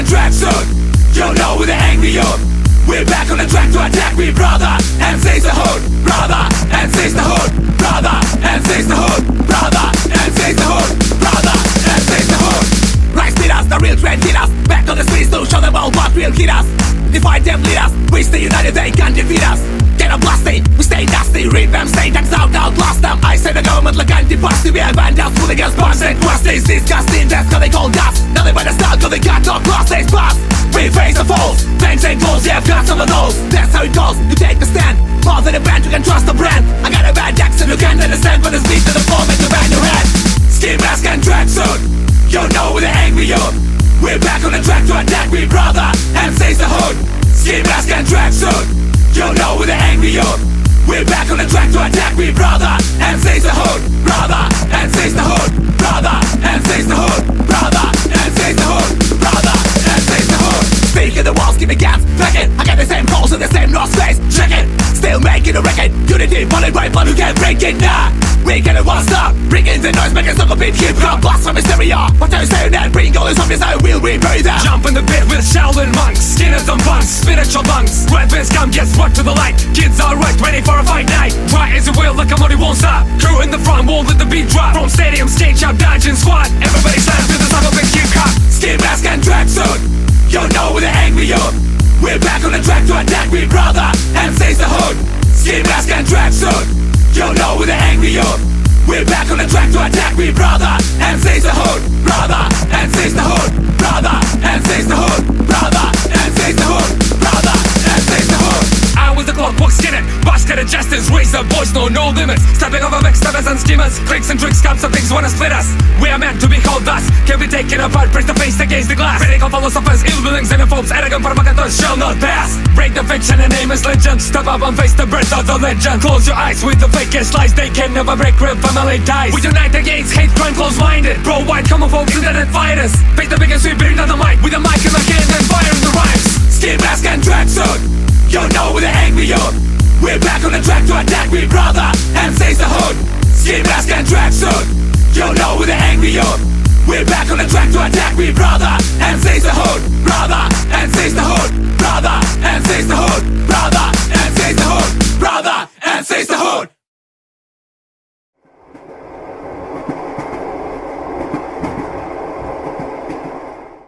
and tracksuit. You know we're the angry youth. We're back on the track to attack me, brother. And seize the hood, brother. And seize the hood, brother. And seize the hood, brother. And seize the hood, brother. And seize the hood. Rise leaders, the real trend leaders. Back on the streets to show them all what real hit us. Defy them leaders, we stay united, they can't defeat us. Get a blasty, we stay nasty. Read them, stay tanks out, outlast them. I say the government like anti-pasty. We are vandals, hooligans, bars and crusties. Disgusting, that's how they call us. Nothing but a style, cause they got no cross, they pass. We face the foes, fangs and goals, yeah, I've got some of those. That's how it goes, you take a stand. More than a band, you can trust the brand. I got a bad accent, you can't understand. But the speed to the floor, make the band your head. Ski mask and tracksuit. You know we're the angry youth. We're back on the track to attack me, brother. And seize the hood. Ski mask and tracksuit. You know we're the angry youth. We're back on the track to attack me, brother. And seize the hood, brother. And seize the hood, brother. And seize the hood, brother. And seize the hood, brother. And seize the hood. Speak in the walls, give me gas, back it. I got the same calls in the same north face, check it. Still making a record. Unity, bullet right, but who can break it now? We get it one stop. Bring in the noise, make it suck a bit. Hip hop, blast from hysteria. What are you saying that? Bring all this zombies, I will rebury them. Jump in the pit with Shaolin monks, skinners and punks, spiritual bunks. Red pins come, get brought to the light. Kids are right, ready for a fight night. Try as you will, locomotive won't stop. Crew in the front, won't let the beat drop. From stadium, stage up, dodging squad. Everybody slams to the song of big hip hop. Ski mask and tracksuit. You know we're the angry youth. We're back on the track to attack me, brother. And seize the hood. Ski mask and tracksuit. You know we're the angry youth. We're back on the track to attack me, brother. And seize the hood, brother. And seize the hood, brother. And seize the hood, brother. And seize the hood, brother. And seize the hood. I was the clockwork skinner, basket of justice, razor boys know no limits. Stepping over backstabbers and schemers, tricks and tricks, comes some things wanna split us. We are meant to be called thus, can be taken apart, press the face against the glass. Critical philosophers, ill willings, xenophobes, arrogant provocateurs shall not pass. Break the fiction and name is legend, step up and face the breath of the legend. Close your eyes with the fakest lies, they can never break real family ties. We unite against hate, crime, close-minded, pro-white, homophobe, internet fighters. Face the biggest, we bring down the mic, with a mic in the hand and fire in the rhymes. Ski mask and tracksuit. You know we're the angry youth. We're back on the track to attack me, brother. And seize the hood. Ski mask and tracksuit. You know we're the angry youth. We're back on the track to attack me, brother.